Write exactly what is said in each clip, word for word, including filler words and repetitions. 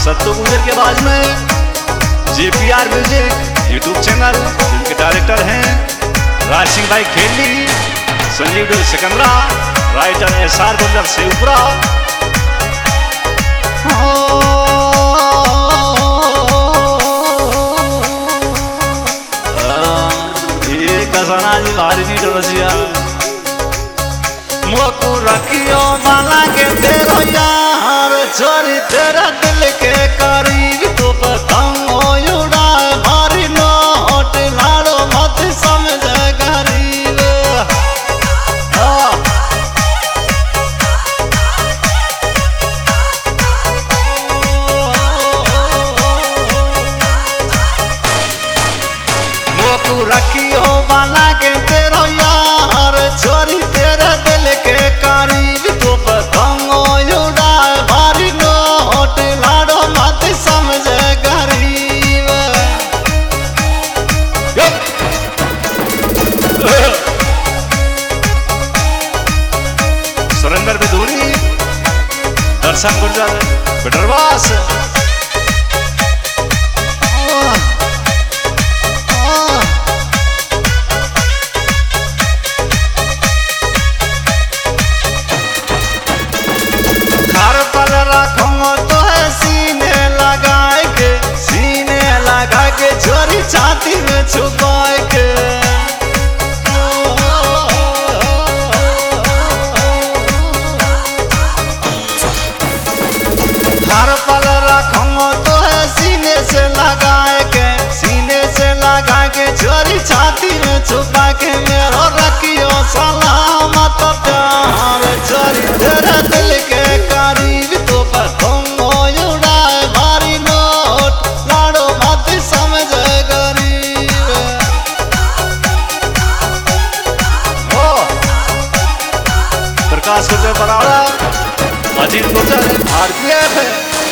सत्तू गुजर के आवाज में J P R music YouTube channel, जिनके डायरेक्टर हैं राज सिंह भाई खेली, संजीव डोल सिकंदरा, राइटर एस आर गुजर सेवपुरा। ये कसना जी भारी नीट रसिया मोकू रखियो माला के तेरो यार, छोरी तेरा दिल के करीब तो पतंग उड़ाए भारी नोट, लाड़ो मत समझ गरीब। मोकू रखियो माला के तेरो यार, छोरी तेरा दिल के करीब तो पतंग उड़ाए भारी नोट, लाड़ो मत समझ गरीब। सुरेंद्र बेदूरी, दर्शन गुर्जर, बिडरवास। घर पर रखूंगा तो है सीने लगाए के, सीने लगा के छोरी छाती में छुपाए के। घर पर रखूंगा तो है सीने से लगाए के, सीने से लगा के छोरी छाती में छुपा के। मेरो रखियो सलामत प्यार, छोरी तेरा दिल के करीब तो पतंग उड़ाए भारी नोट, लाड़ो मत समझ गरीब। ओ प्रकाश गुर्जर बराड़ा, अजीत गुर्जर भारतीय है।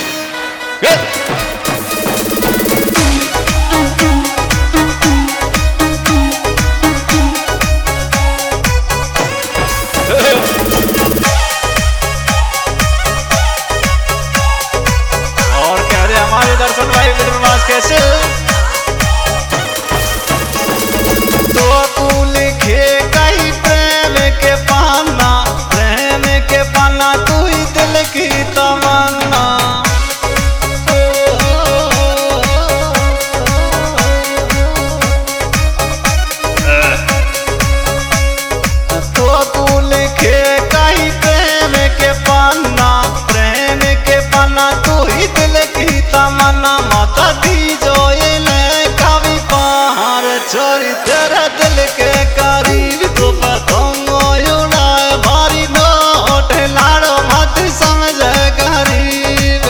और कह रहे हमारे दर्शन भाई विद्रवास कैसे तो तू लिखे कहीं प्रेम के पाना, प्रेम के पाना तू ही दिल की तमन्ना। तो तू लिखे कहीं प्रेम के पाना, प्रेम के पाना तू ही दिल की तमन्ना। माता दी जो इले कभी पहाड़, छोरी तेरा दिल के करीब तो पतंग उड़ाए भारी नोट, लाड़ो मत समझ गरीब।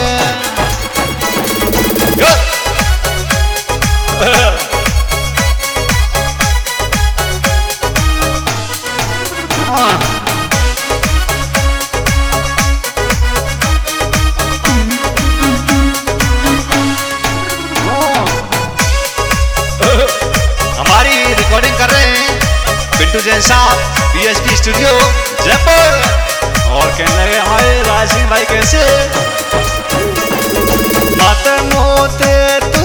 हमारी रिकॉर्डिंग कर रहे हैं पिंटू जैन साहब, P S P studio Jaipur. और कहने लगे हमारे राज सिंह भाई कैसे मत मोते